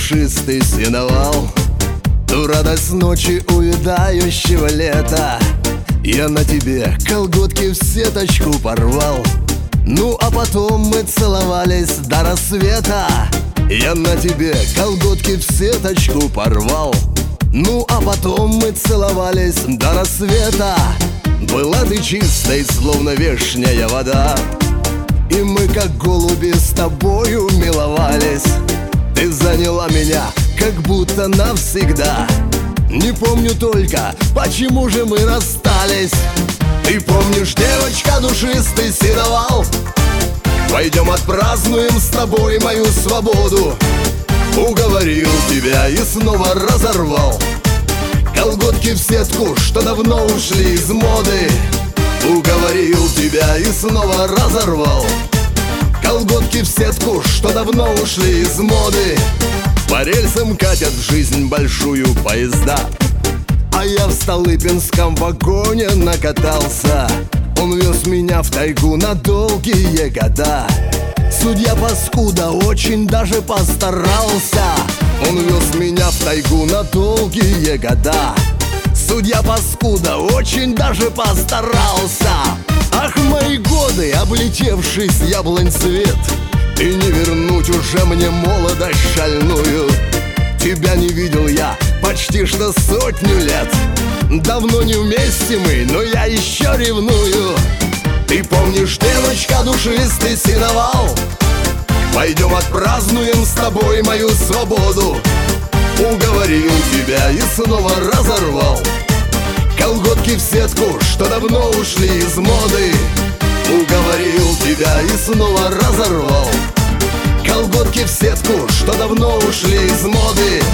душистый сеновал, ту радость ночи увядающего лета. Я на тебе колготки в сеточку порвал. Ну а потом мы целовались до рассвета. Я на тебе колготки в сеточку порвал. Ну а потом мы целовались до рассвета. Была ты чистой, словно вешняя вода, и мы, как голуби, с тобою миловались. Ты заняла меня, как будто навсегда. Не помню только, почему же мы расстались. Ты помнишь, девочка, душистый сеновал? Пойдем отпразднуем с тобой мою свободу. Уговорил тебя и снова разорвал колготки в сетку, что давно ушли из моды. Уговорил тебя и снова разорвал колготки в сетку, что давно ушли из моды. По рельсам катят в жизнь большую поезда, а я в Столыпинском вагоне накатался. Он вез меня в тайгу на долгие года. Судья паскуда очень даже постарался. Он вез меня в тайгу на долгие года. Судья паскуда очень даже постарался. Ах, мои годы, облетевший с яблонь цвет, и не вернуть уже мне молодость шальную. Тебя не видел я почти что 100 лет. Давно не вместе мы, но я еще ревную. Ты помнишь, девочка, душистый сеновал? Пойдем отпразднуем с тобой мою свободу. Уговорил тебя и снова разорвал колготки в сетку, что давно ушли из моды. Уговорил тебя и снова разорвал колготки в сетку, что давно ушли из моды.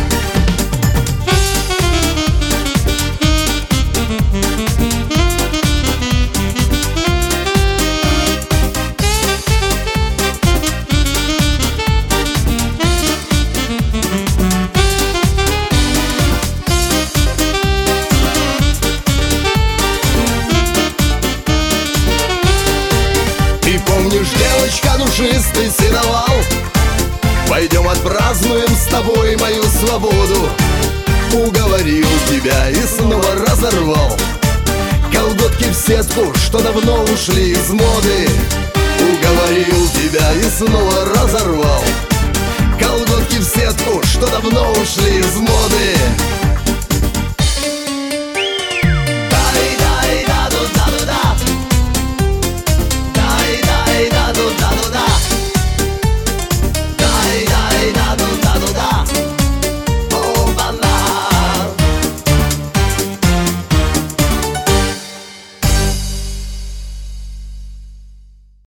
Помнишь, девочка, душистый сеновал? Пойдем отпразднуем с тобой мою свободу. Уговорил тебя и снова разорвал колготки в сетку, что давно ушли из моды. Уговорил тебя и снова разорвал колготки в сетку, что давно ушли из моды.